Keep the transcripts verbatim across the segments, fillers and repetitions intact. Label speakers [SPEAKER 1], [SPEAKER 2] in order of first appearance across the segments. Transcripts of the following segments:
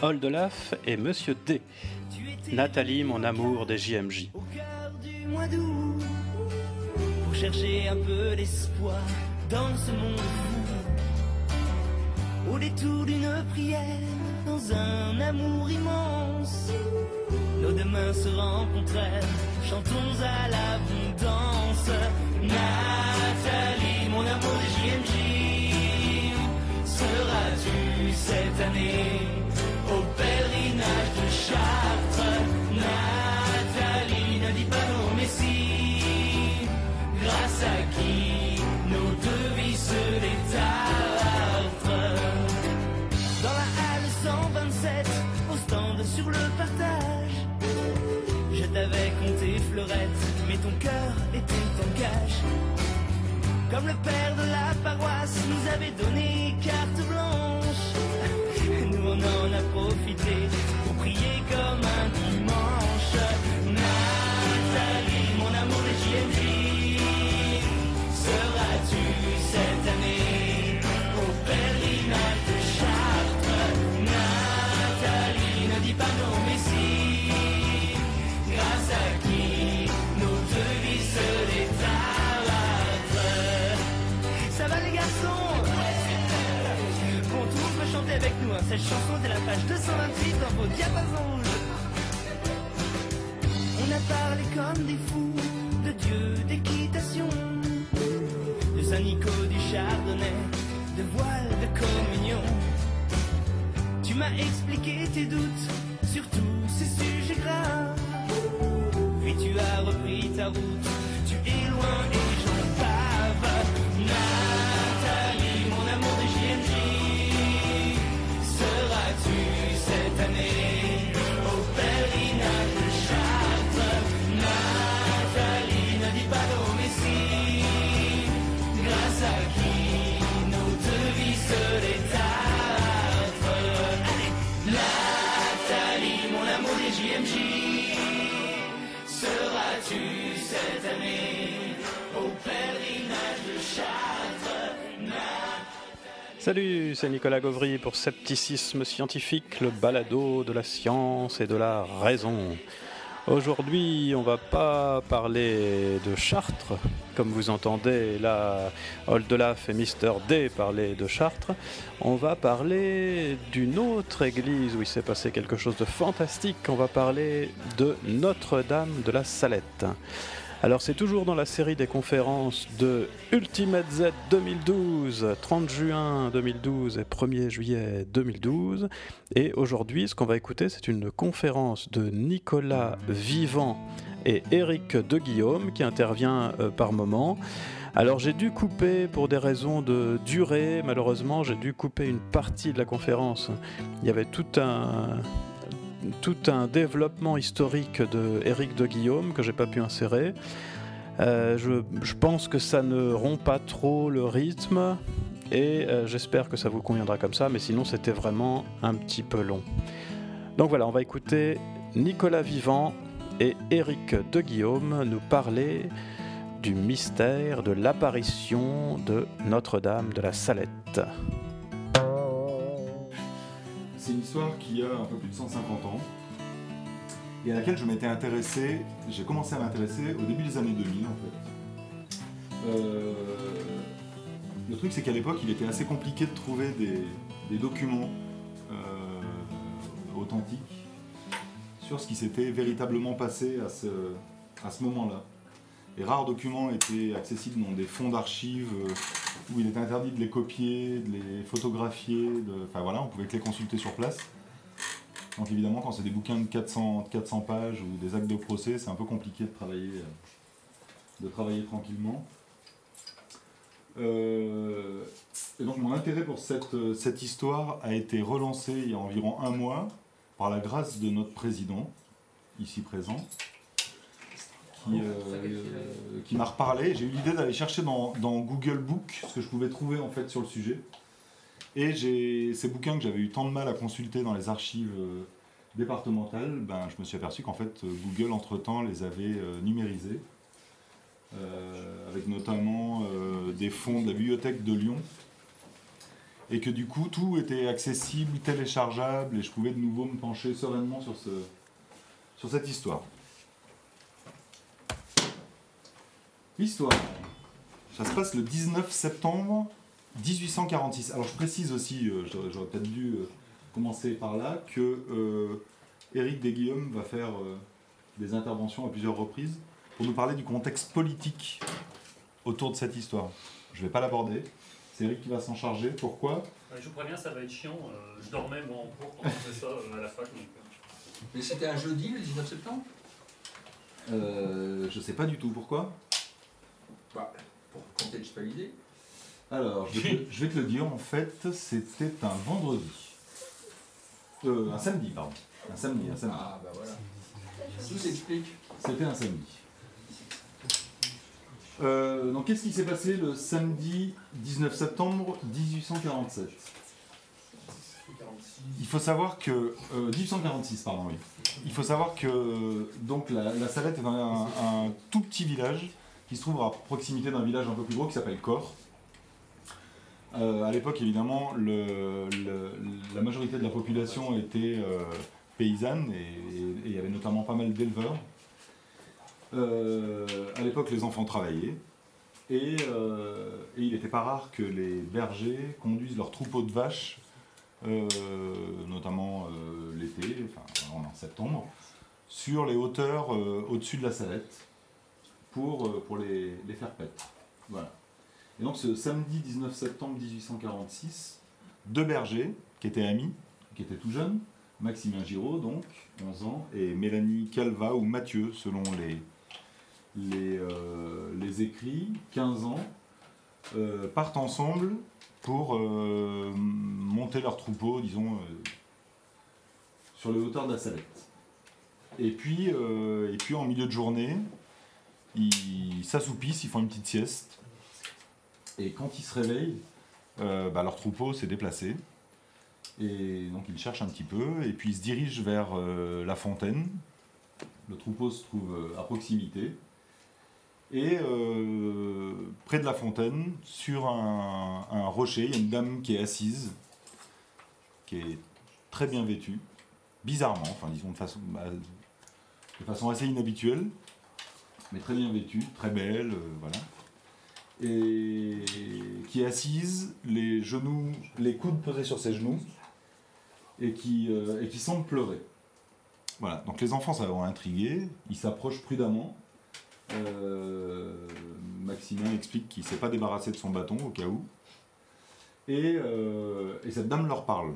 [SPEAKER 1] Oldelaf et Monsieur D. Nathalie, mon amour des J M J.
[SPEAKER 2] Au cœur du mois d'août, pour chercher un peu d'espoir dans ce monde fou. Au détour d'une prière, dans un amour immense, nos deux mains se rencontrèrent, chantons à l'abondance. Nathalie, mon amour des J M J, seras-tu cette année au pèlerinage de Chartres? Nathalie, ne dis pas non mais si, grâce à qui nos deux vies se détartrent. Dans la halle cent vingt-sept, au stand sur le partage, je t'avais compté fleurette, mais ton cœur était en cache. Comme le père de la paroisse nous avait donné carte blanche, nous on en a profité pour prier comme un dimanche. Nathalie, mon amour des J M J, seras-tu cette année au pèlerinage de Chartres? Nathalie, ne dis pas non mais si, grâce à qui nos deux vies se détartrent. Ça va les garçons? Bon, tout le monde peut chanter avec nous, hein. Cette chanson est à la page deux cent vingt-huit dans vos diapasons rouges. On a parlé comme des fous de Dieu, d'équitation, de Saint-Nico, du Chardonnay, de voile, de communion. Tu m'as expliqué tes doutes sur tous ces sujets graves, puis tu as repris ta route, tu es loin et j'en bave. Nathalie, mon amour des J M J, seras-tu cette année au pèlerinage de Chartres? Nathalie, ne dis pas non mais si, grâce à qui nos deux vies se détartrent. Allez, Nathalie, mon amour des J M J, seras-tu cette année au pèlerinage de Chartres?
[SPEAKER 1] Salut, c'est Nicolas Gauvry pour Scepticisme Scientifique, le balado de la science et de la raison. Aujourd'hui, on va pas parler de Chartres, comme vous entendez là, Oldelaf et Mister D parler de Chartres. On va parler d'une autre église où il s'est passé quelque chose de fantastique. On va parler de Notre-Dame de la Salette. Alors c'est toujours dans la série des conférences de Ultimate Z deux mille douze, trente juin deux mille douze et premier juillet deux mille douze. Et aujourd'hui, ce qu'on va écouter, c'est une conférence de Nicolas Vivant et Éric de Guillaume qui intervient euh, par moment. Alors j'ai dû couper pour des raisons de durée, malheureusement, j'ai dû couper une partie de la conférence. Il y avait tout un... tout un développement historique de Éric de Guillaume que j'ai pas pu insérer. Euh, je, je pense que ça ne rompt pas trop le rythme et euh, j'espère que ça vous conviendra comme ça, mais sinon c'était vraiment un petit peu long. Donc voilà, on va écouter Nicolas Vivant et Éric de Guillaume nous parler du mystère de l'apparition de Notre-Dame de la Salette.
[SPEAKER 3] C'est une histoire qui a un peu plus de cent cinquante ans et à laquelle je m'étais intéressé, j'ai commencé à m'intéresser au début des années deux mille en fait. Euh, le truc c'est qu'à l'époque il était assez compliqué de trouver des, des documents euh, authentiques sur ce qui s'était véritablement passé à ce, à ce moment-là. Les rares documents étaient accessibles dans des fonds d'archives où il était interdit de les copier, de les photographier, de... enfin voilà, on pouvait que les consulter sur place. Donc évidemment, quand c'est des bouquins de quatre cents, quatre cents pages ou des actes de procès, c'est un peu compliqué de travailler, de travailler tranquillement. Euh... Et donc mon intérêt pour cette, cette histoire a été relancé il y a environ un mois par la grâce de notre président, ici présent. Qui, euh, qui m'a reparlé. J'ai eu l'idée d'aller chercher dans, dans Google Book ce que je pouvais trouver en fait sur le sujet. Et j'ai, ces bouquins que j'avais eu tant de mal à consulter dans les archives euh, départementales, ben, je me suis aperçu qu'en fait Google entre-temps les avait euh, numérisés, euh, avec notamment euh, des fonds de la bibliothèque de Lyon. et que du coup tout était accessible, téléchargeable, et je pouvais de nouveau me pencher sereinement sur, ce, sur cette histoire. L'histoire, ça se passe le dix-neuf septembre dix-huit cent quarante-six. Alors je précise aussi, euh, j'aurais peut-être dû euh, commencer par là, que euh, Éric Desguillaume va faire euh, des interventions à plusieurs reprises pour nous parler du contexte politique autour de cette histoire. Je ne vais pas l'aborder, c'est Éric qui va s'en charger. Pourquoi ?
[SPEAKER 4] Je vous préviens, ça va être chiant. Euh, je dormais moi en cours quand on faisait ça euh, à la fac. Donc...
[SPEAKER 5] Mais c'était un jeudi, le dix-neuf septembre ?
[SPEAKER 3] euh, Je ne sais pas du tout pourquoi.
[SPEAKER 5] Bah, pour contextualiser.
[SPEAKER 3] Alors, je vais, te, je vais te le dire, en fait, c'était un vendredi. Euh, un samedi, pardon. Un samedi, un samedi.
[SPEAKER 5] Ah, bah voilà. Tout s'explique.
[SPEAKER 3] C'était un samedi. Euh, donc, qu'est-ce qui s'est passé le samedi dix-neuf septembre dix-huit cent quarante-sept ? Il faut savoir que... Euh, dix-huit cent quarante-six, pardon, oui. Il faut savoir que donc, la, la Salette est un, un tout petit village qui se trouve à proximité d'un village un peu plus gros qui s'appelle Corps. Euh, à l'époque, évidemment, le, le, la majorité de la population était euh, paysanne et il y avait notamment pas mal d'éleveurs. Euh, à l'époque, les enfants travaillaient et, euh, et il n'était pas rare que les bergers conduisent leurs troupeaux de vaches, euh, notamment euh, l'été, enfin en septembre, sur les hauteurs euh, au-dessus de la Salette pour, euh, pour les, les faire paître. Voilà. Et donc ce samedi dix-neuf septembre dix-huit cent quarante-six, deux bergers qui étaient amis, qui étaient tout jeunes, Maximin Giraud donc, onze ans, et Mélanie Calva ou Mathieu selon les, les, euh, les écrits, quinze ans, euh, partent ensemble pour euh, monter leur troupeau, disons, euh, sur les hauteurs de la Salette. Et puis, euh, et puis en milieu de journée, ils s'assoupissent, ils font une petite sieste. Et quand ils se réveillent, euh, bah, leur troupeau s'est déplacé. Et donc ils cherchent un petit peu, et puis ils se dirigent vers euh, la fontaine. Le troupeau se trouve euh, à proximité. Et euh, près de la fontaine, sur un, un rocher, il y a une dame qui est assise, qui est très bien vêtue, bizarrement, enfin disons de façon, bah, de façon assez inhabituelle, mais très bien vêtue, très belle, euh, voilà. Et qui est assise, les genoux, les coudes posés sur ses genoux, et qui, euh, et qui semble pleurer. Voilà, donc les enfants ça va intriguer, ils s'approchent prudemment. Euh, Maximin explique qu'il ne s'est pas débarrassé de son bâton au cas où. Et, euh, et cette dame leur parle.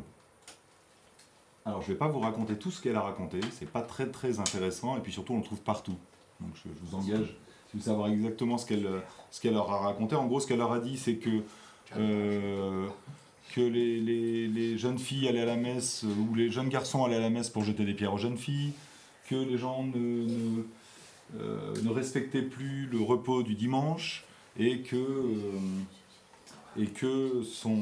[SPEAKER 3] Alors je ne vais pas vous raconter tout ce qu'elle a raconté, c'est pas très très intéressant, et puis surtout on le trouve partout. Donc je, je vous engage, si vous voulez savoir exactement ce qu'elle ce qu'elle leur a raconté, en gros ce qu'elle leur a dit c'est que, euh, que les, les, les jeunes filles allaient à la messe, ou les jeunes garçons allaient à la messe pour jeter des pierres aux jeunes filles, que les gens ne... ne Euh, ne respectait plus le repos du dimanche et que, euh, et que son,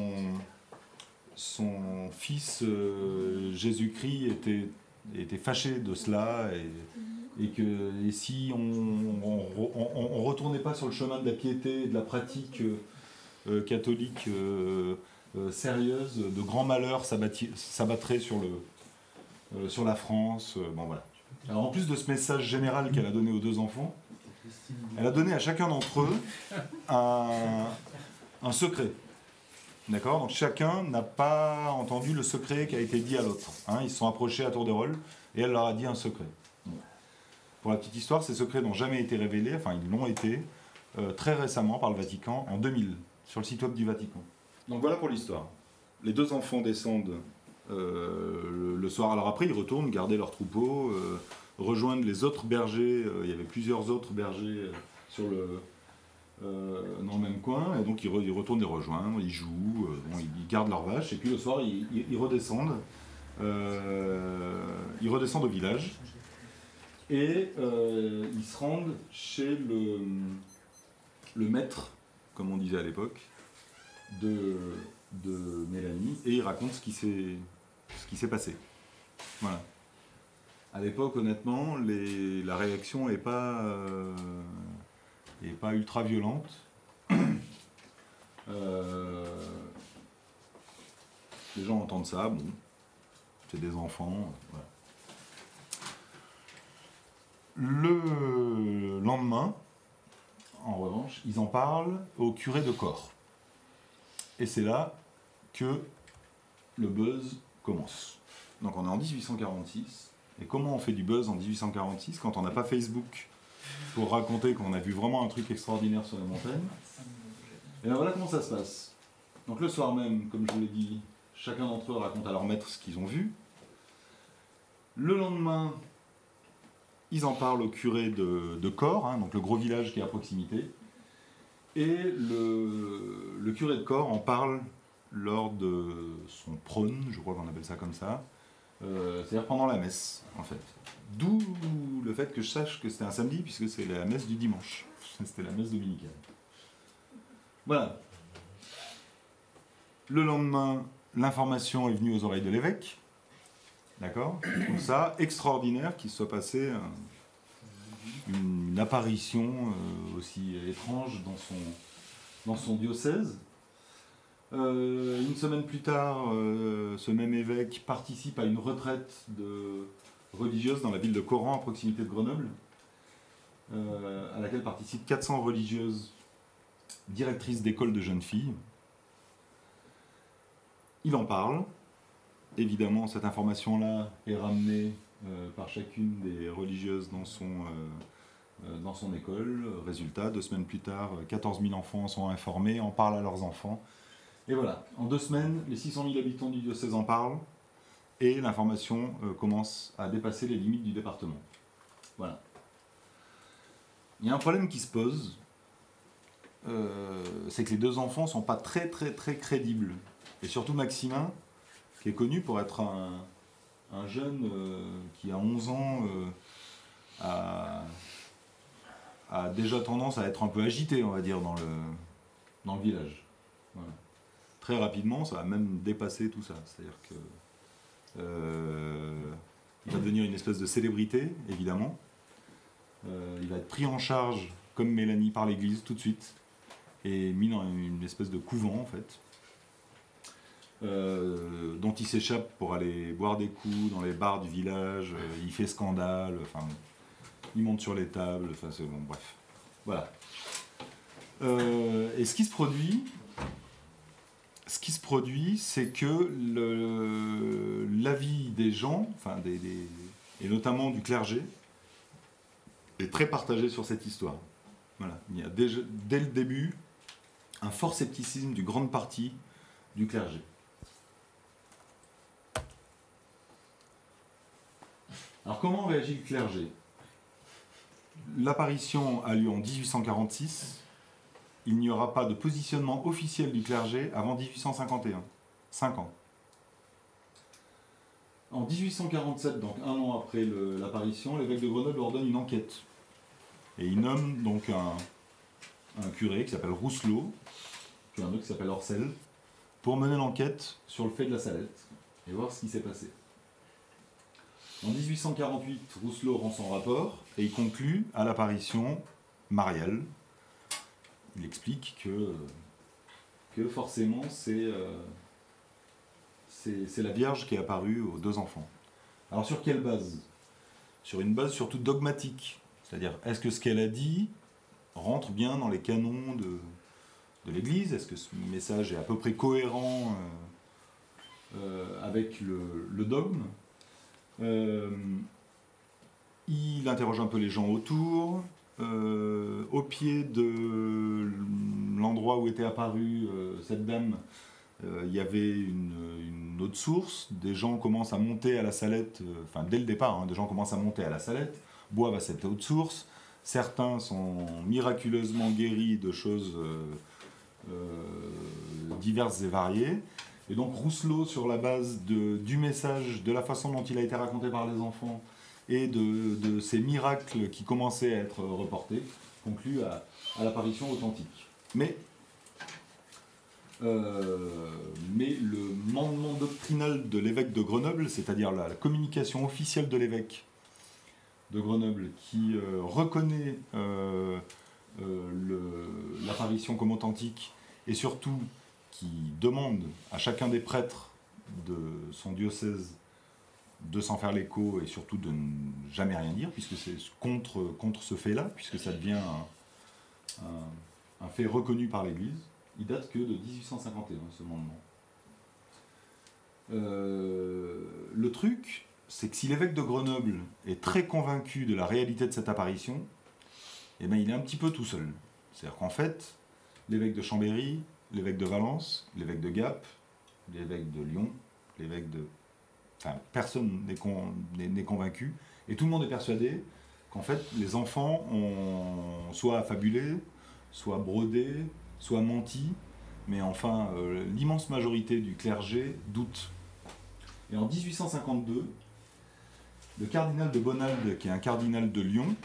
[SPEAKER 3] son fils euh, Jésus-Christ était, était fâché de cela et, et que et si on ne retournait pas sur le chemin de la piété et de la pratique euh, catholique euh, euh, sérieuse, de grands malheurs s'abattraient sur, le, euh, sur la France. Euh, bon, voilà. Alors en plus de ce message général qu'elle a donné aux deux enfants, elle a donné à chacun d'entre eux un, un secret. D'accord ? Donc chacun n'a pas entendu le secret qui a été dit à l'autre. Hein, ils se sont approchés à tour de rôle et elle leur a dit un secret. Pour la petite histoire, ces secrets n'ont jamais été révélés, enfin ils l'ont été euh, très récemment par le Vatican en deux mille, sur le site web du Vatican. Donc voilà pour l'histoire. Les deux enfants descendent Euh, le, le soir. Alors après, ils retournent garder leur troupeau, euh, rejoindre les autres bergers. Euh, il y avait plusieurs autres bergers euh, sur le, euh, dans le même coin, et donc ils, re, ils retournent les rejoindre, ils jouent, euh, bon, ils, ils gardent leurs vaches, et puis le soir, ils, ils, ils redescendent. Euh, ils redescendent au village, et euh, ils se rendent chez le, le maître, comme on disait à l'époque, de, de Mélanie, et ils racontent ce qui s'est ce qui s'est passé. Voilà. À l'époque, honnêtement, les, la réaction n'est pas, euh, est pas ultra violente. Euh, Les gens entendent ça, bon, c'est des enfants, voilà. Le lendemain, en revanche, ils en parlent au curé de Corps. Et c'est là que le buzz commence. Donc on est en dix-huit cent quarante-six, et comment on fait du buzz en dix-huit cent quarante-six quand on n'a pas Facebook pour raconter qu'on a vu vraiment un truc extraordinaire sur les montagnes? Et bien voilà comment ça se passe. Donc le soir même, comme je vous l'ai dit, chacun d'entre eux raconte à leur maître ce qu'ils ont vu. Le lendemain, ils en parlent au curé de, de Corps, hein, donc le gros village qui est à proximité. Et le, le curé de Corps en parle lors de son prône, je crois qu'on appelle ça comme ça, euh, c'est-à-dire pendant la messe, en fait. D'où le fait que je sache que c'était un samedi, puisque c'est la messe du dimanche. C'était la messe dominicale. Voilà. Le lendemain, l'information est venue aux oreilles de l'évêque. D'accord ? Je trouve ça extraordinaire qu'il se soit passé un, une, une apparition euh, aussi étrange dans son, dans son diocèse. Euh, une semaine plus tard, euh, ce même évêque participe à une retraite de religieuses dans la ville de Coran, à proximité de Grenoble, euh, à laquelle participent quatre cents religieuses directrices d'écoles de jeunes filles. Il en parle. Évidemment, cette information-là est ramenée euh, par chacune des religieuses dans son, euh, euh, dans son école. Résultat, deux semaines plus tard, quatorze mille enfants sont informés, en parlent à leurs enfants. Et voilà, en deux semaines, les six cent mille habitants du diocèse en parlent, et l'information euh, commence à dépasser les limites du département. Voilà. Il y a un problème qui se pose, euh, c'est que les deux enfants ne sont pas très très très crédibles. Et surtout Maximin, qui est connu pour être un, un jeune euh, qui a onze ans euh, a, a déjà tendance à être un peu agité, on va dire, dans le, dans le village. Voilà. Très rapidement, ça va même dépasser tout ça. C'est-à-dire que euh, il va devenir une espèce de célébrité, évidemment. Euh, il va être pris en charge, comme Mélanie, par l'Église tout de suite, et mis dans une espèce de couvent, en fait. Euh, dont il s'échappe pour aller boire des coups dans les bars du village, euh, il fait scandale, enfin, il monte sur les tables, enfin, c'est bon, bref. Voilà. Euh, et ce qui se produit, ce qui se produit, c'est que le, l'avis des gens, enfin, des, des, et notamment du clergé, est très partagé sur cette histoire. Voilà. Il y a déjà, dès le début un fort scepticisme d'une grande partie du clergé. Alors comment réagit le clergé ? L'apparition a lieu en dix-huit cent quarante-six. Il n'y aura pas de positionnement officiel du clergé avant dix-huit cent cinquante et un. Cinq ans. En dix-huit cent quarante-sept, donc un an après le, l'apparition, l'évêque de Grenoble ordonne une enquête. Et il nomme donc un, un curé qui s'appelle Rousselot, puis un autre qui s'appelle Orcel, pour mener l'enquête sur le fait de la Salette et voir ce qui s'est passé. En dix-huit cent quarante-huit, Rousselot rend son rapport et il conclut à l'apparition mariale. Il explique que, que forcément c'est, euh, c'est, c'est la Vierge qui est apparue aux deux enfants. Alors sur quelle base ? Sur une base surtout dogmatique. C'est-à-dire, est-ce que ce qu'elle a dit rentre bien dans les canons de, de l'Église ? Est-ce que ce message est à peu près cohérent euh, euh, avec le, le dogme ? Euh, il interroge un peu les gens autour. Euh, au pied de l'endroit où était apparue euh, cette dame, euh, il y avait une, une autre source. Des gens commencent à monter à la Salette, euh, enfin dès le départ, hein, des gens commencent à monter à la Salette, boivent à cette autre source. Certains sont miraculeusement guéris de choses euh, euh, diverses et variées. Et donc Rousselot, sur la base de, du message, de la façon dont il a été raconté par les enfants et de, de ces miracles qui commençaient à être reportés, conclut à, à l'apparition authentique. Mais, euh, mais le mandement doctrinal de l'évêque de Grenoble, c'est-à-dire la, la communication officielle de l'évêque de Grenoble, qui euh, reconnaît euh, euh, le, l'apparition comme authentique et surtout qui demande à chacun des prêtres de son diocèse de s'en faire l'écho et surtout de ne jamais rien dire, puisque c'est contre, contre ce fait-là, puisque ça devient un, un, un fait reconnu par l'Église. Il date que de dix-huit cent cinquante et un, ce mandement. Euh, le truc, c'est que si l'évêque de Grenoble est très convaincu de la réalité de cette apparition, eh ben, il est un petit peu tout seul. C'est-à-dire qu'en fait, l'évêque de Chambéry, l'évêque de Valence, l'évêque de Gap, l'évêque de Lyon, l'évêque de... Enfin, personne n'est con... n'est convaincu, et tout le monde est persuadé qu'en fait, les enfants ont soit affabulé, soit brodé, soit menti, mais enfin, euh, l'immense majorité du clergé doute. Et en dix-huit cent cinquante-deux, le cardinal de Bonald, qui est un cardinal de Lyon,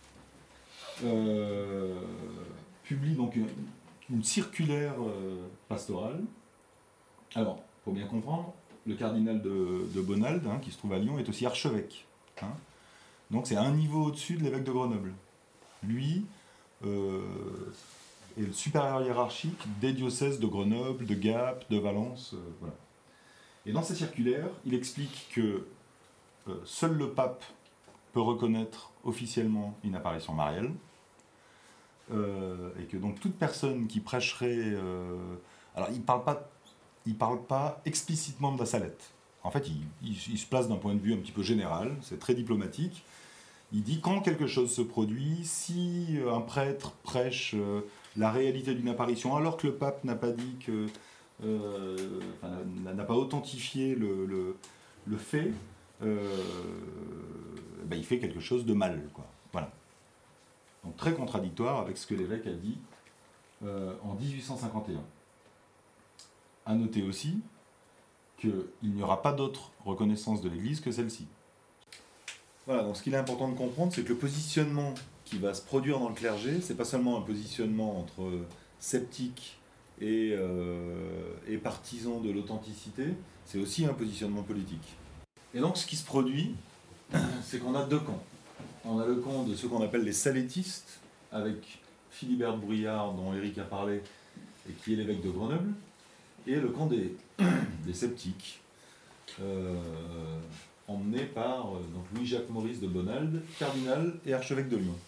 [SPEAKER 3] euh, publie donc une, une circulaire euh, pastorale. Alors, il faut bien comprendre, le cardinal de, de Bonald, hein, qui se trouve à Lyon, est aussi archevêque. Hein. Donc c'est un niveau au-dessus de l'évêque de Grenoble. Lui euh, est le supérieur hiérarchique des diocèses de Grenoble, de Gap, de Valence. Euh, voilà. Et dans sa circulaire, il explique que euh, seul le pape peut reconnaître officiellement une apparition mariale, euh, et que donc toute personne qui prêcherait... Euh, alors il ne parle pas... il ne parle pas explicitement de la Salette. En fait, il, il, il se place d'un point de vue un petit peu général, c'est très diplomatique. Il dit quand quelque chose se produit, si un prêtre prêche euh, la réalité d'une apparition, alors que le pape n'a pas dit que, euh, enfin, n'a pas authentifié le, le, le fait, euh, ben, il fait quelque chose de mal, quoi. Voilà. Donc très contradictoire avec ce que l'évêque a dit euh, en dix-huit cent cinquante et un. À noter aussi qu'il n'y aura pas d'autre reconnaissance de l'Église que celle-ci. Voilà, donc ce qu'il est important de comprendre, c'est que le positionnement qui va se produire dans le clergé, c'est pas seulement un positionnement entre sceptiques et, euh, et partisans de l'authenticité, c'est aussi un positionnement politique. Et donc ce qui se produit, c'est qu'on a deux camps. On a le camp de ceux qu'on appelle les salettistes, avec Philibert Brouillard, dont Éric a parlé, et qui est l'évêque de Grenoble, et le camp des, des sceptiques, euh, emmené par euh, donc Louis-Jacques Maurice de Bonald, cardinal et archevêque de Lyon.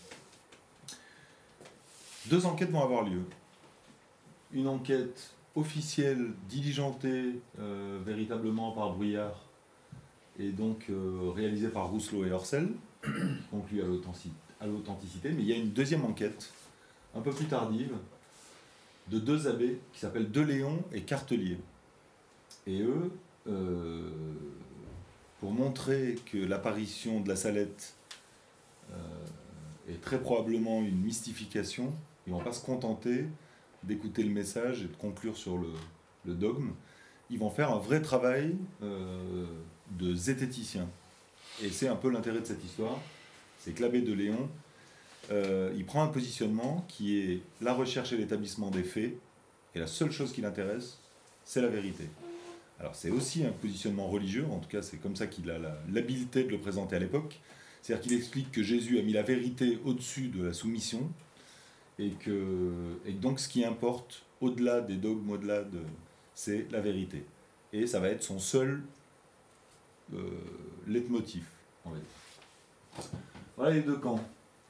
[SPEAKER 3] Deux enquêtes vont avoir lieu. Une enquête officielle, diligentée euh, véritablement par Brouillard, et donc euh, réalisée par Rousselot et Orcel, qui conclut à l'authenticité, mais il y a une deuxième enquête, un peu plus tardive, de deux abbés qui s'appellent Deléon et Cartelier. Et eux, euh, pour montrer que l'apparition de la Salette euh, est très probablement une mystification, ils ne vont pas se contenter d'écouter le message et de conclure sur le, le dogme. Ils vont faire un vrai travail euh, de zététicien. Et c'est un peu l'intérêt de cette histoire, c'est que l'abbé Deléon, Euh, il prend un positionnement qui est la recherche et l'établissement des faits, et la seule chose qui l'intéresse, c'est la vérité. Alors c'est aussi un positionnement religieux, en tout cas c'est comme ça qu'il a la, l'habileté de le présenter à l'époque, c'est-à-dire qu'il explique que Jésus a mis la vérité au-dessus de la soumission, et que, et donc ce qui importe, au-delà des dogmes, au-delà de... c'est la vérité. Et ça va être son seul euh, leitmotiv, on va dire. Voilà les deux camps.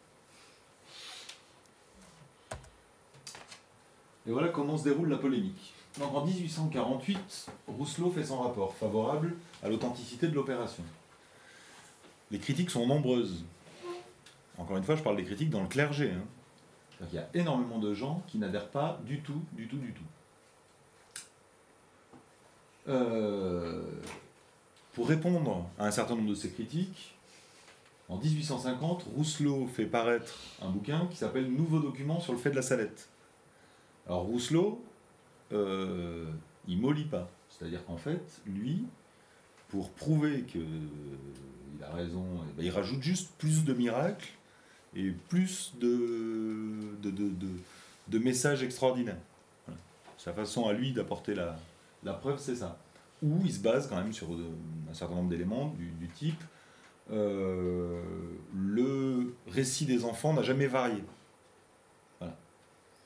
[SPEAKER 3] Et voilà comment se déroule la polémique. Donc en dix-huit cent quarante-huit, Rousselot fait son rapport favorable à l'authenticité de l'opération. Les critiques sont nombreuses. Encore une fois, je parle des critiques dans le clergé. Hein. Il y a énormément de gens qui n'adhèrent pas du tout, du tout, du tout. Euh, pour répondre à un certain nombre de ces critiques, en dix-huit cent cinquante, Rousselot fait paraître un bouquin qui s'appelle « Nouveaux documents sur le fait de la Salette ». Alors Rousselot, euh, il mollit pas. C'est-à-dire qu'en fait, lui, pour prouver qu'il a raison, eh ben, il rajoute juste plus de miracles et plus de, de, de, de, de messages extraordinaires. Voilà. Sa façon à lui d'apporter la, la preuve, c'est ça. Ou il se base quand même sur de, un certain nombre d'éléments du, du type euh, le récit des enfants n'a jamais varié.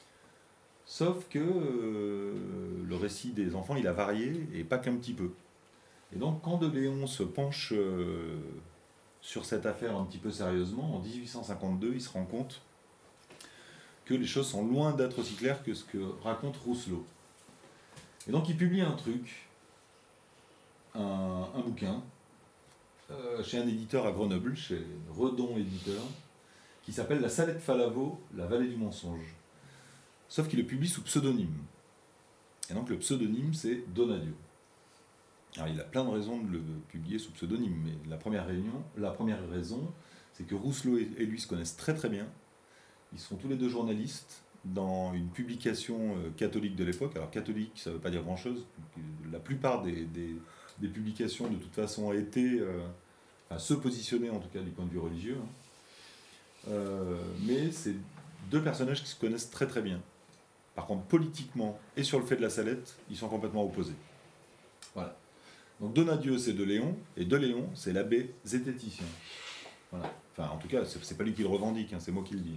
[SPEAKER 3] Sauf que euh, le récit des enfants, il a varié, et pas qu'un petit peu. Et donc, quand de Léon se penche euh, sur cette affaire un petit peu sérieusement, en dix-huit cent cinquante-deux, il se rend compte que les choses sont loin d'être aussi claires que ce que raconte Rousselot. Et donc, il publie un truc, un, un bouquin, euh, chez un éditeur à Grenoble, chez Redon Éditeur, qui s'appelle La Salette Falavo, la vallée du mensonge. Sauf qu'il le publie sous pseudonyme. Et donc, le pseudonyme, c'est Donadio. Alors, il a plein de raisons de le publier sous pseudonyme, mais la première, réunion, la première raison, c'est que Rousselot et lui se connaissent très très bien. Ils sont tous les deux journalistes dans une publication catholique de l'époque. Alors, catholique, ça ne veut pas dire grand-chose. La plupart des, des, des publications, de toute façon, étaient, euh, enfin, se positionner, en tout cas, du point de vue religieux. Hein. Euh, mais c'est deux personnages qui se connaissent très très bien. Par contre, politiquement et sur le fait de la Salette, ils sont complètement opposés. Voilà. Donc Donadio, c'est de Léon, et de Léon, c'est l'abbé zététicien. Voilà. Enfin, en tout cas, c'est, c'est pas lui qui le revendique, hein, c'est moi qui le dis.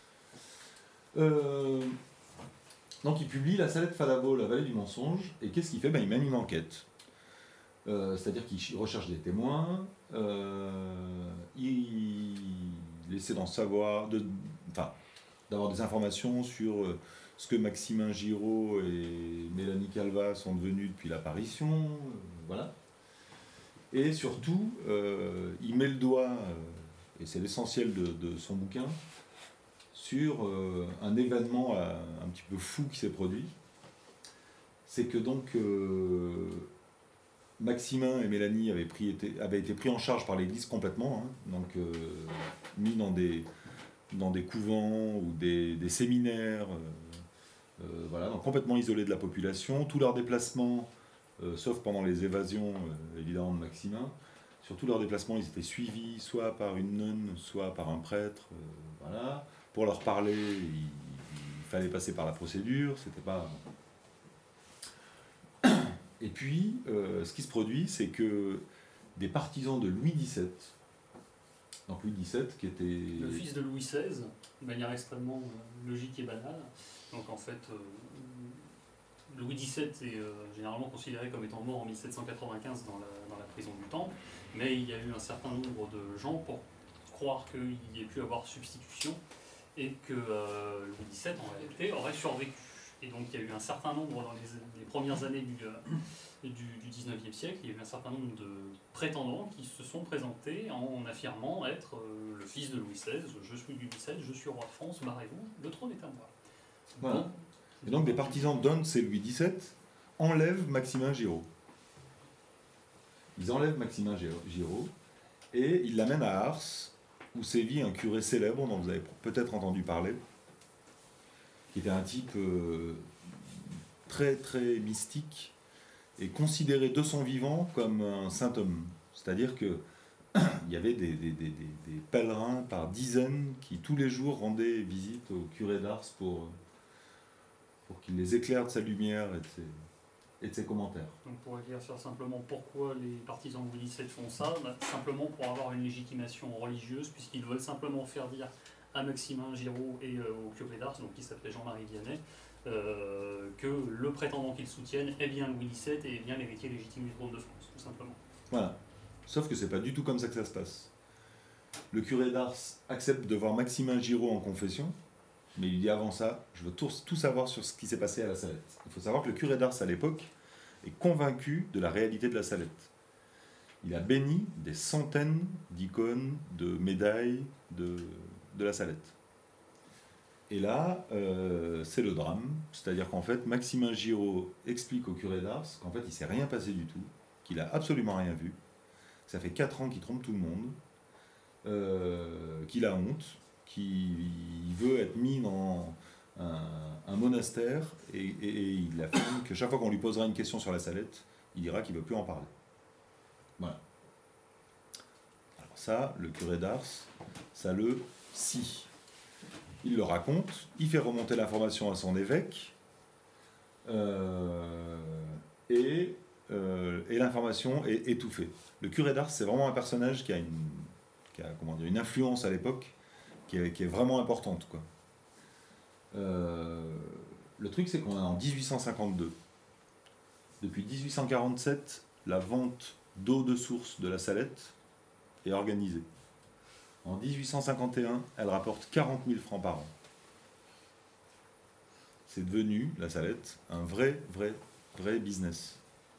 [SPEAKER 3] Euh, donc il publie La Salette Falavo, la vallée du mensonge, et qu'est-ce qu'il fait? Ben, il mène une enquête. Euh, c'est-à-dire qu'il recherche des témoins, euh, il essaie d'en savoir, de, enfin, d'avoir des informations sur ce que Maximin Giraud et Mélanie Calva sont devenus depuis l'apparition, euh, voilà. Et surtout, euh, il met le doigt, euh, et c'est l'essentiel de, de son bouquin, sur euh, un événement euh, un petit peu fou qui s'est produit. C'est que donc euh, Maximin et Mélanie avaient, pris, été, avaient été pris en charge par l'Église complètement, hein, donc euh, mis dans des, dans des couvents ou des, des séminaires, euh, euh, voilà, donc complètement isolés de la population. Tous leurs déplacements, euh, sauf pendant les évasions euh, évidemment de Maximin, sur tous leurs déplacements, ils étaient suivis soit par une nonne, soit par un prêtre, euh, voilà. Pour leur parler, il, il fallait passer par la procédure, c'était pas... Et puis, euh, ce qui se produit, c'est que des partisans de Louis dix-sept, donc Louis dix-sept qui était...
[SPEAKER 4] Le fils de Louis seize, de manière extrêmement euh, logique et banale. Donc en fait, euh, Louis dix-sept est euh, généralement considéré comme étant mort en mille sept cent quatre-vingt-quinze dans la, dans la prison du Temple, mais il y a eu un certain nombre de gens pour croire qu'il y ait pu avoir substitution, et que euh, Louis dix-sept, en réalité, aurait survécu. Et donc il y a eu un certain nombre, dans les, les premières années du, euh, du, du dix-neuvième siècle, il y a eu un certain nombre de prétendants qui se sont présentés en affirmant être euh, le fils de Louis seize, je suis Louis dix-sept, je suis roi de France, barrez-vous, le trône est à moi.
[SPEAKER 3] Voilà.
[SPEAKER 4] Donc,
[SPEAKER 3] et donc des partisans donnent c'est Louis dix-sept, enlèvent Maximin Giraud. Ils enlèvent Maximin Giraud et ils l'amènent à Ars, où sévit un curé célèbre dont vous avez peut-être entendu parler, qui était un type euh, très très mystique et considéré de son vivant comme un saint homme. C'est-à-dire que il y avait des, des, des, des pèlerins par dizaines qui tous les jours rendaient visite au curé d'Ars pour, pour qu'il les éclaire de sa lumière et de ses, et de ses commentaires.
[SPEAKER 4] Donc pour éclaircir simplement pourquoi les partisans de Louis dix-sept font ça, bah, simplement pour avoir une légitimation religieuse, puisqu'ils veulent simplement faire dire à Maximin Giraud et euh, au curé d'Ars, donc qui s'appelait Jean-Marie Vianney, euh, que le prétendant qu'ils soutiennent est bien Louis dix-sept et est bien l'héritier légitime du trône de France, tout simplement.
[SPEAKER 3] Voilà. Sauf que c'est pas du tout comme ça que ça se passe. Le curé d'Ars accepte de voir Maximin Giraud en confession, mais il dit avant ça, je veux tout, tout savoir sur ce qui s'est passé à la Salette. Il faut savoir que le curé d'Ars à l'époque est convaincu de la réalité de la Salette. Il a béni des centaines d'icônes, de médailles de, de la Salette. Et là, euh, c'est le drame, c'est-à-dire qu'en fait, Maximin Giraud explique au curé d'Ars qu'en fait, il ne s'est rien passé du tout, qu'il n'a absolument rien vu, ça fait quatre ans qu'il trompe tout le monde, euh, qu'il a honte, qu'il veut être mis dans un, un monastère, et, et, et il affirme que chaque fois qu'on lui posera une question sur la Salette, il dira qu'il ne veut plus en parler. Voilà. Alors ça, le curé d'Ars, ça le scie. Il le raconte, il fait remonter l'information à son évêque, euh, et, euh, et l'information est étouffée. Le curé d'Ars, c'est vraiment un personnage qui a une, qui a, comment dire, une influence à l'époque qui est, qui est vraiment importante, quoi. Euh, le truc, c'est qu'on est en dix-huit cent cinquante-deux. Depuis dix-huit cent quarante-sept, la vente d'eau de source de la Salette est organisée. En dix-huit cent cinquante et un, elle rapporte quarante mille francs par an. C'est devenu, la Salette, un vrai, vrai, vrai business.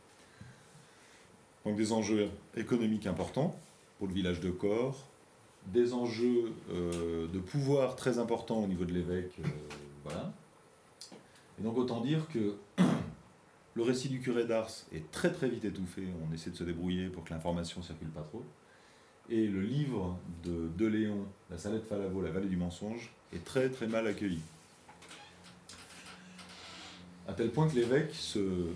[SPEAKER 3] Donc des enjeux économiques importants pour le village de Corps, des enjeux euh, de pouvoir très importants au niveau de l'évêque, euh, voilà. Et donc autant dire que le récit du curé d'Ars est très très vite étouffé, on essaie de se débrouiller pour que l'information ne circule pas trop. Et le livre de De Léon, La Salette Falavo, La Vallée du Mensonge, est très très mal accueilli. À tel point que l'évêque se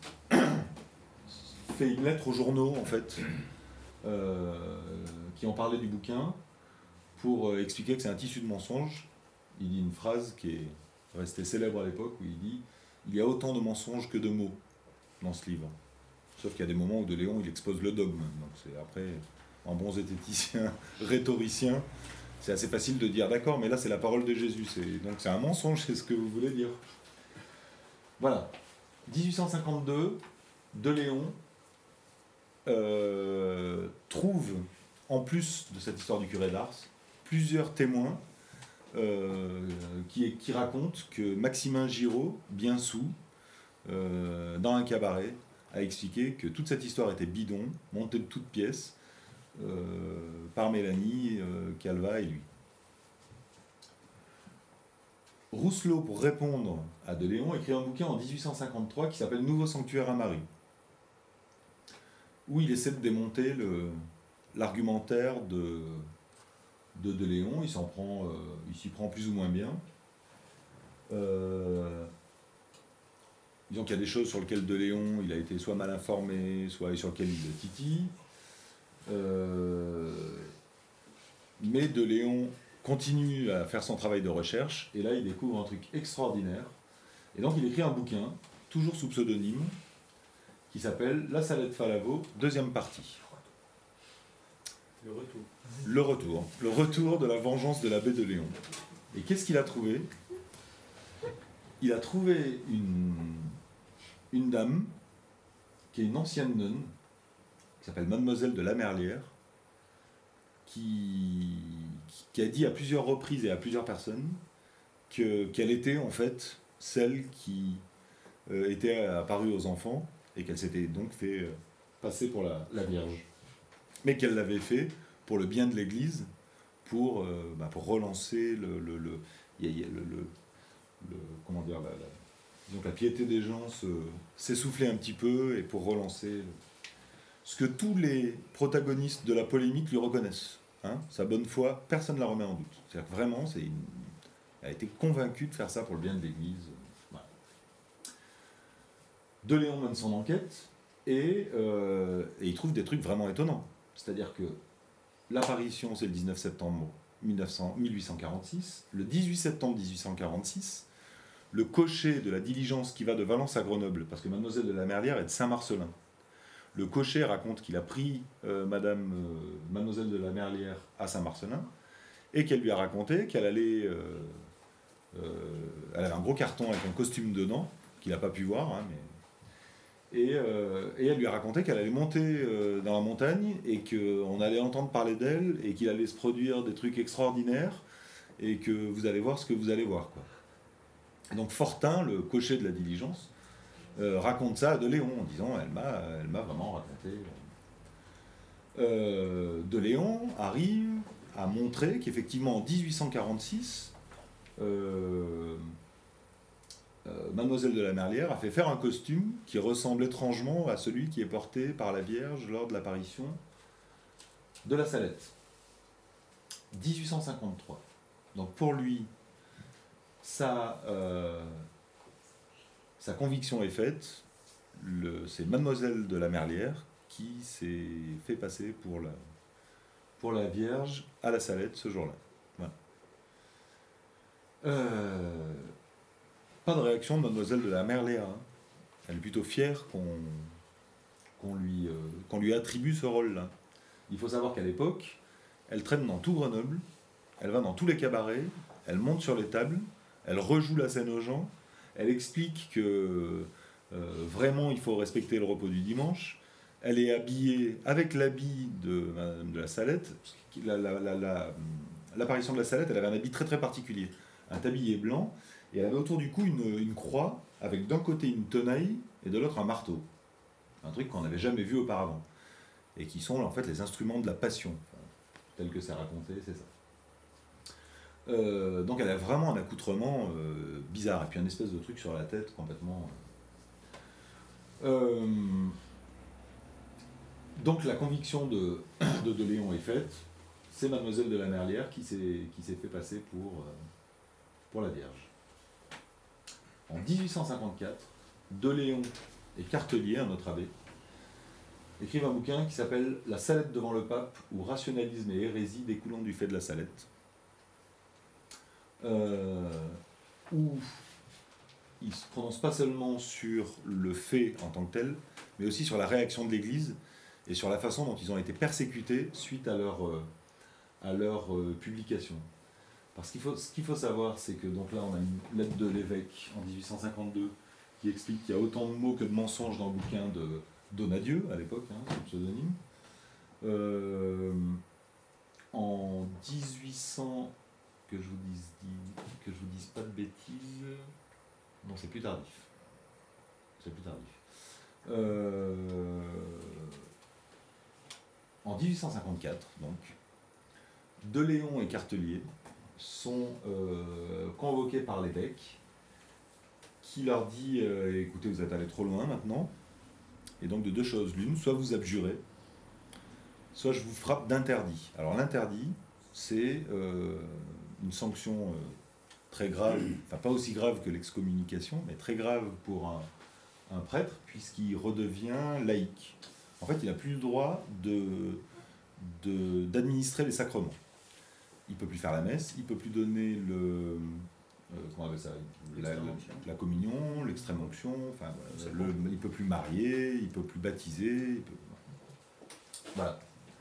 [SPEAKER 3] fait une lettre aux journaux, en fait, euh, qui ont parlé du bouquin, pour euh, expliquer que c'est un tissu de mensonges. Il dit une phrase qui est restée célèbre à l'époque, où il dit « Il y a autant de mensonges que de mots dans ce livre ». Sauf qu'il y a des moments où De Léon, il expose le dogme. Donc c'est après, en bon zététicien, rhétoricien, c'est assez facile de dire « D'accord, mais là c'est la parole de Jésus, c'est... donc c'est un mensonge, c'est ce que vous voulez dire ». Voilà. dix-huit cent cinquante-deux, De Léon euh, trouve, en plus de cette histoire du curé d'Ars, plusieurs témoins euh, qui, qui racontent que Maximin Giraud, bien sous, euh, dans un cabaret, a expliqué que toute cette histoire était bidon, montée de toutes pièces, euh, par Mélanie, euh, Calva et lui. Rousselot, pour répondre à De Léon, écrit un bouquin en dix-huit cent cinquante-trois qui s'appelle « Nouveau sanctuaire à Marie », où il essaie de démonter le, l'argumentaire de, de De Léon. Il s'en prend, euh, il s'y prend plus ou moins bien. Euh, disons qu'il y a des choses sur lesquelles De Léon il a été soit mal informé, soit sur lesquelles il titille. Euh, mais De Léon continue à faire son travail de recherche, et là il découvre un truc extraordinaire. Et donc il écrit un bouquin, toujours sous pseudonyme, qui s'appelle La Salette Falavo, deuxième partie.
[SPEAKER 4] Le retour.
[SPEAKER 3] Le retour. Le retour de la vengeance de l'abbé de Léon. Et qu'est-ce qu'il a trouvé? Il a trouvé une, une dame, qui est une ancienne nonne, qui s'appelle Mademoiselle de la Merlière, qui, qui a dit à plusieurs reprises et à plusieurs personnes que, qu'elle était en fait celle qui euh, était apparue aux enfants, et qu'elle s'était donc fait euh, passer pour la, la Vierge. Mais qu'elle l'avait fait pour le bien de l'Église, pour, euh, bah, pour relancer le, le, le, y a, y a le, le, le comment dire, la, la, disons que la piété des gens se, s'essoufflait un petit peu, et pour relancer le, ce que tous les protagonistes de la polémique lui reconnaissent. Hein, sa bonne foi, personne ne la remet en doute. C'est-à-dire que vraiment, c'est une, elle a été convaincue de faire ça pour le bien de l'Église. Voilà. De Léon mène son enquête, et, euh, et il trouve des trucs vraiment étonnants. C'est-à-dire que l'apparition, c'est le dix-neuf septembre mille huit cent quarante-six. Le dix-huit septembre mille huit cent quarante-six, le cocher de la diligence qui va de Valence à Grenoble, parce que Mademoiselle de la Merlière est de Saint-Marcellin, le cocher raconte qu'il a pris euh, Madame euh, Mademoiselle de la Merlière à Saint-Marcellin, et qu'elle lui a raconté qu'elle allait... Euh, euh, elle avait un gros carton avec un costume dedans, qu'il n'a pas pu voir, hein, mais... et, euh, et elle lui a raconté qu'elle allait monter euh, dans la montagne, et qu'on allait entendre parler d'elle, et qu'il allait se produire des trucs extraordinaires, et que vous allez voir ce que vous allez voir, quoi. Et donc Fortin, le cocher de la diligence, Euh, raconte ça à De Léon en disant elle m'a, elle m'a vraiment raconté. Euh, De Léon arrive à montrer qu'effectivement en dix-huit cent quarante-six, euh, euh, Mademoiselle de la Merlière a fait faire un costume qui ressemble étrangement à celui qui est porté par la Vierge lors de l'apparition de la Salette. dix-huit cent cinquante-trois. Donc pour lui, ça. Euh, Sa conviction est faite, le, c'est Mademoiselle de la Merlière qui s'est fait passer pour la, pour la Vierge à la Salette ce jour-là. Voilà. Euh, pas de réaction de Mademoiselle de la Merlière. Hein. Elle est plutôt fière qu'on, qu'on, lui, euh, qu'on lui attribue ce rôle-là. Il faut savoir qu'à l'époque, elle traîne dans tout Grenoble, elle va dans tous les cabarets, elle monte sur les tables, elle rejoue la scène aux gens. Elle explique que euh, vraiment il faut respecter le repos du dimanche, elle est habillée avec l'habit de Madame de la Salette. La, la, la, la, l'apparition de la Salette, elle avait un habit très très particulier, un tablier blanc, et elle avait autour du cou une, une croix, avec d'un côté une tenaille, et de l'autre un marteau. Un truc qu'on n'avait jamais vu auparavant. Et qui sont en fait les instruments de la passion. Enfin, tel que c'est raconté, c'est ça. Euh, donc elle a vraiment un accoutrement euh, bizarre, et puis un espèce de truc sur la tête complètement... Euh... Donc la conviction de, de, de Léon est faite, c'est Mademoiselle de la Merlière qui s'est, qui s'est fait passer pour, euh, pour la Vierge. En dix-huit cent cinquante-quatre, De Léon et Cartelier, un autre abbé, écrivent un bouquin qui s'appelle « La Salette devant le pape » ou « Rationalisme et hérésie découlant du fait de la Salette », euh, où ils ne se prononcent pas seulement sur le fait en tant que tel, mais aussi sur la réaction de l'Église et sur la façon dont ils ont été persécutés suite à leur, euh, à leur euh, publication. Parce qu'il faut, ce qu'il faut savoir, c'est que donc là on a une lettre de l'évêque en dix-huit cent cinquante-deux qui explique qu'il y a autant de mots que de mensonges dans le bouquin de Donadieu, à l'époque, hein, son pseudonyme. Euh, en dix-huit cents, que je vous dise, que je vous dise pas de bêtises, non, c'est plus tardif. C'est plus tardif. Euh, en dix-huit cent cinquante-quatre, donc, De Léon et Cartelier sont euh, convoqués par l'évêque, qui leur dit euh, écoutez, vous êtes allés trop loin maintenant. Et donc de deux choses l'une, soit vous abjurez, soit je vous frappe d'interdit. Alors l'interdit, c'est euh, une sanction euh, très grave, enfin pas aussi grave que l'excommunication, mais très grave pour un, un prêtre, puisqu'il redevient laïque. En fait, il n'a plus le droit de, de, d'administrer les sacrements. Il ne peut plus faire la messe, il ne peut plus donner le... Euh, comment on appelle ça, la, la, la communion, l'extrême-onction, enfin, voilà, le, il ne peut plus marier, il ne peut plus baptiser, il peut... Voilà.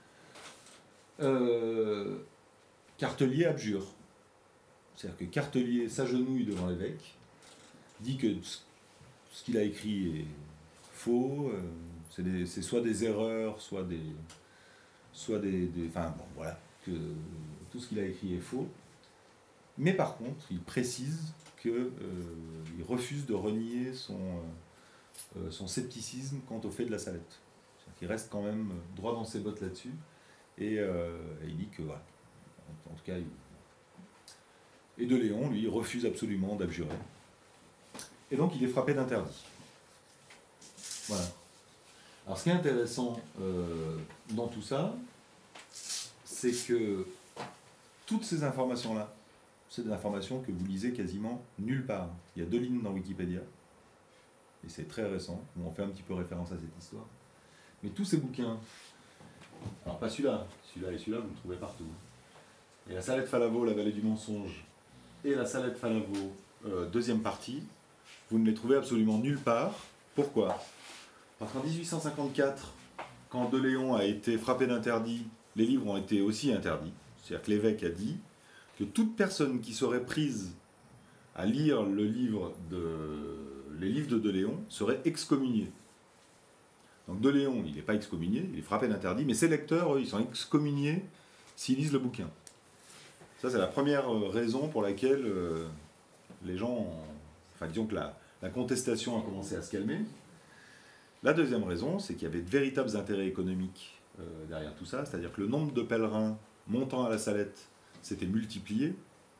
[SPEAKER 3] Euh, Cartelier abjure. C'est-à-dire que Cartelier s'agenouille devant l'évêque, dit que ce qu'il a écrit est faux, euh, c'est, des, c'est soit des erreurs, soit des... soit des... des enfin, bon, voilà, que tout ce qu'il a écrit est faux. Mais par contre, il précise qu'il euh, refuse de renier son, euh, son scepticisme quant au fait de la Salette. C'est-à-dire qu'il reste quand même droit dans ses bottes là-dessus, et, euh, et il dit que, voilà, en, en tout cas... Il... Et De Léon, lui, refuse absolument d'abjurer. Et donc, il est frappé d'interdit. Voilà. Alors, ce qui est intéressant euh, dans tout ça, c'est que toutes ces informations-là, c'est des informations que vous lisez quasiment nulle part. Il y a deux lignes dans Wikipédia, et c'est très récent, où on fait un petit peu référence à cette histoire. Mais tous ces bouquins, alors pas celui-là, celui-là et celui-là, vous le trouvez partout. Et la Salette Falavo, la vallée du mensonge, et la Salette Falavo, euh, deuxième partie, vous ne les trouvez absolument nulle part. Pourquoi ? Parce qu'en dix-huit cent cinquante-quatre, quand De Léon a été frappé d'interdit, les livres ont été aussi interdits. C'est-à-dire que l'évêque a dit que toute personne qui serait prise à lire le livre de, les livres de De Léon serait excommuniée. Donc De Léon, il n'est pas excommunié, il est frappé d'interdit, mais ses lecteurs, eux, ils sont excommuniés s'ils lisent le bouquin. Ça, c'est la première raison pour laquelle euh, les gens... Ont, enfin, disons que la, la contestation a commencé à se calmer. La deuxième raison, c'est qu'il y avait de véritables intérêts économiques euh, derrière tout ça, c'est-à-dire que le nombre de pèlerins montant à la Salette s'était multiplié.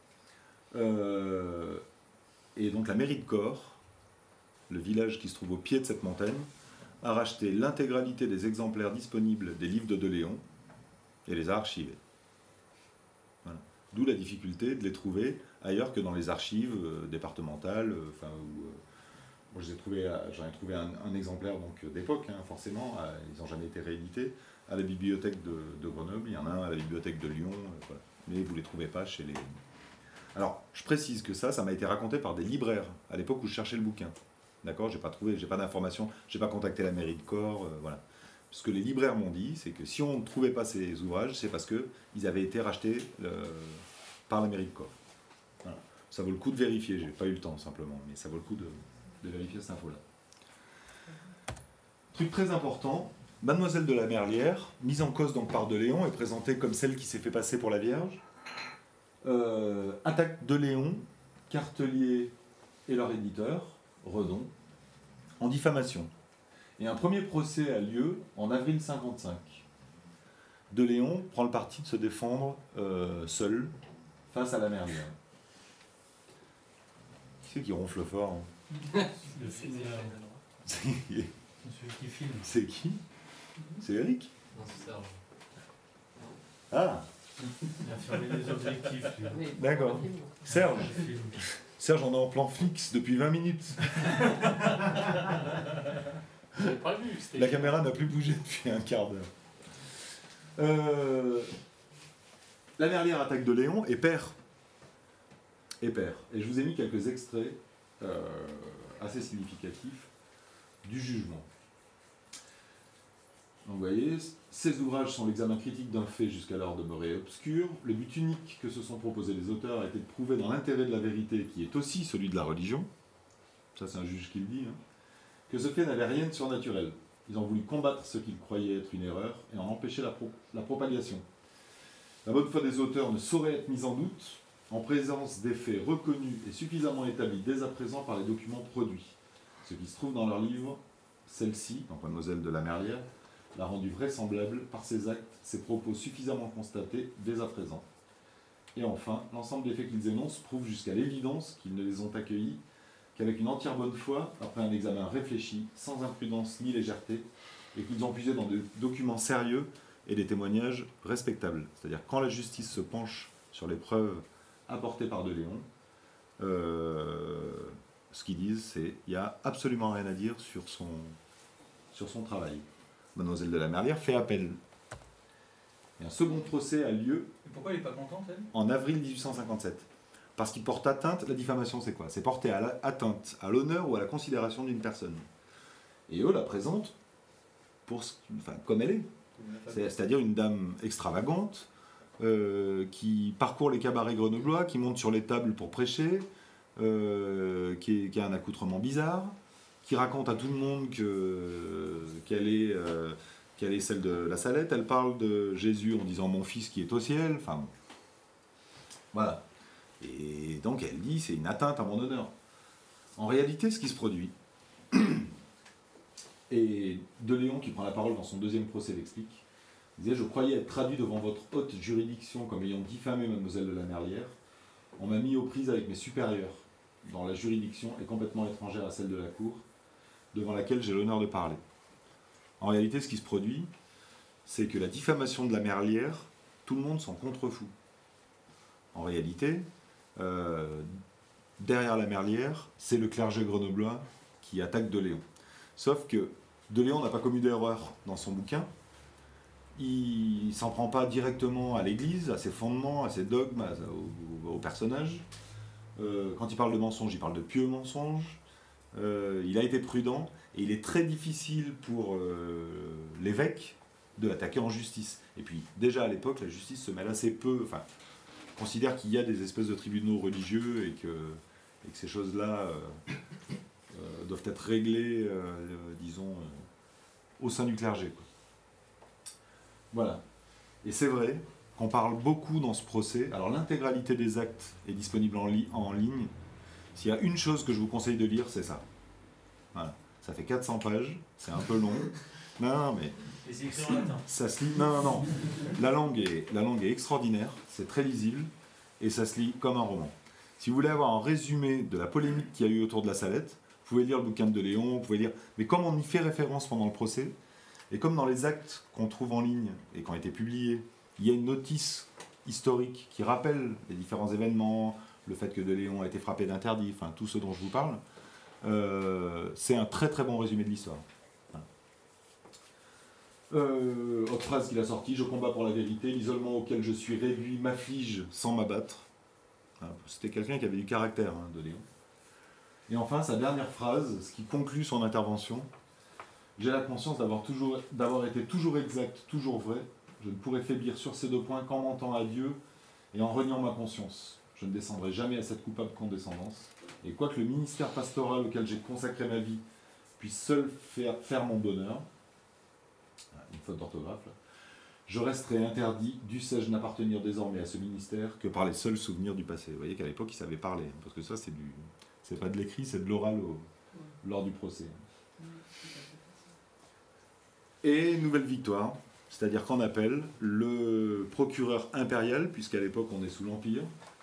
[SPEAKER 3] Euh, et donc la mairie de Corps, le village qui se trouve au pied de cette montagne, a racheté l'intégralité des exemplaires disponibles des livres de De Léon et les a archivés. Voilà. D'où la difficulté de les trouver ailleurs que dans les archives euh, départementales. Euh, enfin, où, euh, moi, je les ai trouvés, j'en ai trouvé un, un exemplaire donc, d'époque, hein, forcément, à, ils n'ont jamais été réédités, à la bibliothèque de, de Grenoble, il y en a un à la bibliothèque de Lyon, euh, voilà. Mais vous ne les trouvez pas chez les... Alors, je précise que ça, ça m'a été raconté par des libraires, à l'époque où je cherchais le bouquin. D'accord ? J'ai pas trouvé, j'ai pas d'informations, j'ai pas contacté la mairie de Corps, euh, voilà. Ce que les libraires m'ont dit, c'est que si on ne trouvait pas ces ouvrages, c'est parce qu'ils avaient été rachetés euh, par la mairie de Corps. Voilà. Ça vaut le coup de vérifier, j'ai pas eu le temps simplement, mais ça vaut le coup de, de vérifier cette info-là. Truc très important, Mademoiselle de la Merlière, mise en cause donc par de Léon, est présentée comme celle qui s'est fait passer pour la Vierge. Euh, attaque de Léon, Cartelier et leur éditeur, Redon, en diffamation. Et un premier procès a lieu en avril cinquante-cinq. De Léon prend le parti de se défendre euh, seul face à la Merlière. Qui c'est qui ronfle fort hein?
[SPEAKER 6] Le film,
[SPEAKER 3] C'est
[SPEAKER 6] celui qui filme.
[SPEAKER 3] c'est qui? C'est Eric?
[SPEAKER 6] Non, c'est Serge.
[SPEAKER 3] Ah,
[SPEAKER 6] Il a fermé les objectifs, lui.
[SPEAKER 7] Oui,
[SPEAKER 3] d'accord. Serge.
[SPEAKER 6] Le film.
[SPEAKER 3] Serge, on est en plan fixe depuis vingt minutes.
[SPEAKER 4] J'avais pas vu que c'était.
[SPEAKER 3] La caméra n'a plus bougé depuis un quart d'heure. Euh, la Merlière attaque de Léon et perd. Et perd. Et je vous ai mis quelques extraits euh, assez significatifs du jugement. Donc vous voyez, ces ouvrages sont l'examen critique d'un fait jusqu'alors demeuré obscur. Le but unique que se sont proposés les auteurs a été de prouver dans l'intérêt de la vérité, qui est aussi celui de la religion, ça c'est un juge qui le dit, hein, que ce fait n'avait rien de surnaturel. Ils ont voulu combattre ce qu'ils croyaient être une erreur et en empêcher la, pro- la propagation. La bonne foi des auteurs ne saurait être mise en doute en présence des faits reconnus et suffisamment établis dès à présent par les documents produits. Ce qui se trouve dans leur livre, celle-ci, donc Mademoiselle de la Merlière, l'a rendu vraisemblable par ses actes, ses propos suffisamment constatés dès à présent. Et enfin, l'ensemble des faits qu'ils énoncent prouve jusqu'à l'évidence qu'ils ne les ont accueillis qu'avec une entière bonne foi, après un examen réfléchi, sans imprudence ni légèreté, et qu'ils ont puisé dans des documents sérieux et des témoignages respectables. C'est-à-dire quand la justice se penche sur les preuves apportées par de Léon, euh, ce qu'ils disent, c'est qu'il n'y a absolument rien à dire sur son, sur son travail. Mademoiselle de la Merlière fait appel. Et un second procès a lieu
[SPEAKER 5] Et pourquoi elle n'est pas contente, elle?
[SPEAKER 3] en avril dix-huit cent cinquante-sept. Parce qu'il porte atteinte, la diffamation c'est quoi? C'est porter à la- atteinte à l'honneur ou à la considération d'une personne. Et eux la présentent pour ce- enfin, comme elle est. C'est- C'est-à-dire une dame extravagante, euh, qui parcourt les cabarets grenoblois, qui monte sur les tables pour prêcher, euh, qui, est- qui a un accoutrement bizarre, qui raconte à tout le monde que, qu'elle est, euh, qu'elle est celle de la Salette. Elle parle de Jésus en disant « mon fils qui est au ciel ». Enfin, voilà. Et donc elle dit « c'est une atteinte à mon honneur ». En réalité, ce qui se produit, et De Léon, qui prend la parole dans son deuxième procès, l'explique, il disait « Je croyais être traduit devant votre haute juridiction comme ayant diffamé Mademoiselle de la Merlière. On m'a mis aux prises avec mes supérieurs, dont la juridiction est complètement étrangère à celle de la cour, devant laquelle j'ai l'honneur de parler. » En réalité, ce qui se produit, c'est que la diffamation de la Merlière, tout le monde s'en contrefout. En réalité, euh, derrière la Merlière, c'est le clergé grenoblois qui attaque De Léon. Sauf que De Léon n'a pas commis d'erreur dans son bouquin. Il ne s'en prend pas directement à l'Église, à ses fondements, à ses dogmes, à- au, au personnage. Euh, quand il parle de mensonges, il parle de pieux mensonges. Euh, il a été prudent et il est très difficile pour euh, l'évêque de l'attaquer en justice. Et puis déjà à l'époque, la justice se mêle assez peu, enfin, considère qu'il y a des espèces de tribunaux religieux et que, et que ces choses-là euh, euh, doivent être réglées, euh, euh, disons, euh, au sein du clergé, quoi. Voilà. Et c'est vrai qu'on parle beaucoup dans ce procès. Alors l'intégralité des actes est disponible en, li- en ligne. S'il y a une chose que je vous conseille de lire, c'est ça. Voilà. Ça fait quatre cents pages, c'est un peu long. Non, non, mais
[SPEAKER 6] Et c'est écrit en latin.
[SPEAKER 3] ça se lit. Non, non, non. La langue est, la langue est extraordinaire, c'est très lisible et ça se lit comme un roman. Si vous voulez avoir un résumé de la polémique qu'il y a eu autour de la Salette, vous pouvez lire le bouquin de De Léon, vous pouvez lire. Mais comme on y fait référence pendant le procès, et comme dans les actes qu'on trouve en ligne et qui ont été publiés, il y a une notice historique qui rappelle les différents événements, le fait que De Léon a été frappé d'interdit, enfin tout ce dont je vous parle, euh, c'est un très très bon résumé de l'histoire. Voilà. Euh, autre phrase qu'il a sortie, je combats pour la vérité, l'isolement auquel je suis réduit m'afflige sans m'abattre. Voilà. C'était quelqu'un qui avait du caractère, hein, De Léon. Et enfin, sa dernière phrase, ce qui conclut son intervention, j'ai la conscience d'avoir toujours, d'avoir été toujours exact, toujours vrai. Je ne pourrai faiblir sur ces deux points qu'en mentant à Dieu et en reniant ma conscience. Je ne descendrai jamais à cette coupable condescendance. Et quoique le ministère pastoral auquel j'ai consacré ma vie puisse seul faire, faire mon bonheur, une faute d'orthographe. Là. Je resterai interdit, dussé-je n'appartenir désormais à ce ministère que par les seuls souvenirs du passé. Vous voyez qu'à l'époque, il savait parler, hein, parce que ça, c'est du, c'est pas de l'écrit, c'est de l'oral au, lors du procès. Et nouvelle victoire, c'est-à-dire qu'en appel, le procureur impérial, puisqu'à l'époque on est sous l'Empire,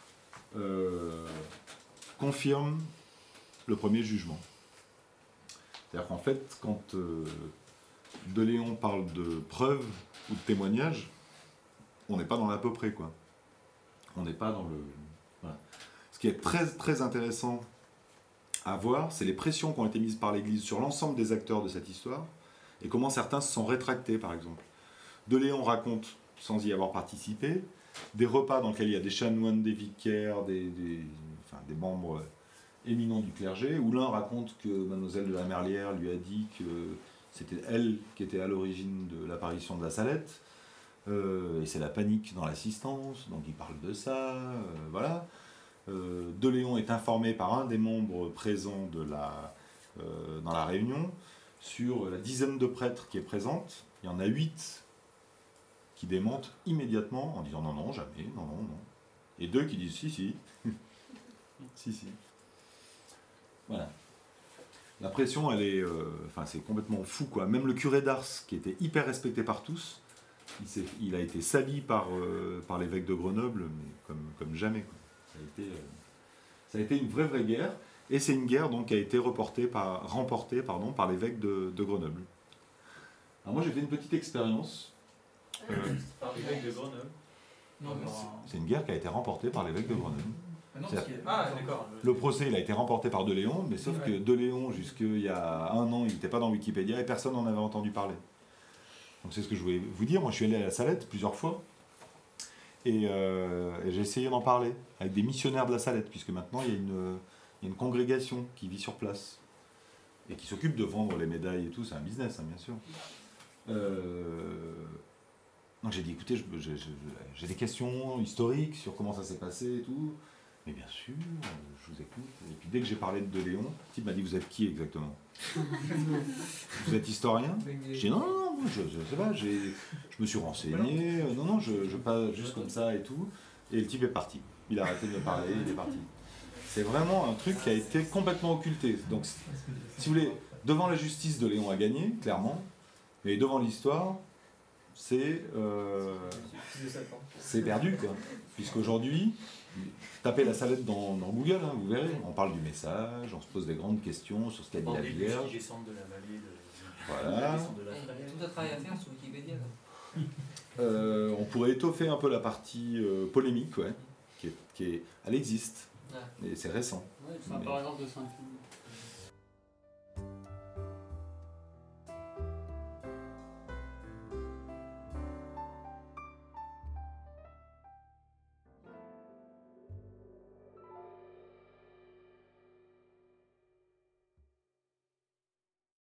[SPEAKER 3] euh, confirme le premier jugement. C'est-à-dire qu'en fait, quand euh, De Léon parle de preuves ou de témoignages, on n'est pas dans l'à peu près, quoi. On n'est pas dans le... Voilà. Ce qui est très, très intéressant à voir, c'est les pressions qui ont été mises par l'Église sur l'ensemble des acteurs de cette histoire, et comment certains se sont rétractés, par exemple. De Léon raconte, sans y avoir participé, des repas dans lesquels il y a des chanoines, des vicaires, des, des, enfin, des membres éminents du clergé, où l'un raconte que Mademoiselle de la Merlière lui a dit que c'était elle qui était à l'origine de l'apparition de la Salette, euh, et c'est la panique dans l'assistance, donc il parle de ça, euh, voilà. Euh, De Léon est informé par un des membres présents de la, euh, dans la réunion sur la dizaine de prêtres qui est présente. Il y en a huit qui démentent immédiatement en disant non, non, jamais, non, non, non. Et deux qui disent si, si. si, si. Voilà. La pression, elle est. Euh, enfin, c'est complètement fou, quoi. Même le curé d'Ars, qui était hyper respecté par tous, il, s'est, il a été sali par, euh, par l'évêque de Grenoble, mais comme, comme jamais, quoi. Ça a été, euh, ça a été une vraie, vraie guerre. Et c'est une guerre donc, qui a été reportée par, remportée pardon, par l'évêque de, de Grenoble. Alors moi, j'ai fait une petite expérience. Euh,
[SPEAKER 6] Par l'évêque de Grenoble.
[SPEAKER 5] Non, mais
[SPEAKER 3] c'est une guerre qui a été remportée par l'évêque de Grenoble.
[SPEAKER 5] Ah, non,
[SPEAKER 3] C'est-
[SPEAKER 5] parce qu'il y a-
[SPEAKER 6] Ah, d'accord.
[SPEAKER 3] Le procès, il a été remporté par De Léon, mais sauf
[SPEAKER 5] Ouais.
[SPEAKER 3] que De Léon, jusqu'il y a un an, il n'était pas dans Wikipédia et personne n'en avait entendu parler. Donc c'est ce que je voulais vous dire. Moi, je suis allé à la Salette plusieurs fois et, euh, et j'ai essayé d'en parler avec des missionnaires de la Salette, puisque maintenant, il y a une, il y a une congrégation qui vit sur place et qui s'occupe de vendre les médailles et tout. C'est un business, hein, bien sûr. Euh, Donc j'ai dit, écoutez, je- je- je- j'ai des questions historiques sur comment ça s'est passé et tout. Mais bien sûr, euh, je vous écoute. Et puis dès que j'ai parlé de De Léon, le type m'a dit, vous êtes qui exactement? Vous êtes historien? J'ai dit, non, non, non, moi, je ne sais pas, j'ai, je me suis renseigné, euh, non, non, je, je pas juste comme ça et tout. Et le type est parti. Il a arrêté de me parler, il est parti. C'est vraiment un truc qui a été complètement occulté. Donc, si vous voulez, devant la justice, De Léon a gagné, clairement. Mais devant l'histoire, c'est euh, c'est perdu, quoi. Puisqu'aujourd'hui, tapez la Salette dans, dans Google, hein, vous verrez, on parle du message, on se pose des grandes questions sur ce qu'a dit la
[SPEAKER 6] Des bus
[SPEAKER 3] Vierge.
[SPEAKER 6] qui descendent de la vallée de...
[SPEAKER 3] Voilà.
[SPEAKER 6] qui descendent de la
[SPEAKER 7] Il y a
[SPEAKER 6] Falaise.
[SPEAKER 7] tout un travail à faire sur Wikipédia. là.
[SPEAKER 3] Euh, on pourrait étoffer un peu la partie euh, polémique, ouais, qui est, qui est, elle existe,
[SPEAKER 7] Ouais.
[SPEAKER 3] et c'est récent.
[SPEAKER 4] Ouais, c'est un
[SPEAKER 3] Mais-
[SPEAKER 4] paragraphe de cinq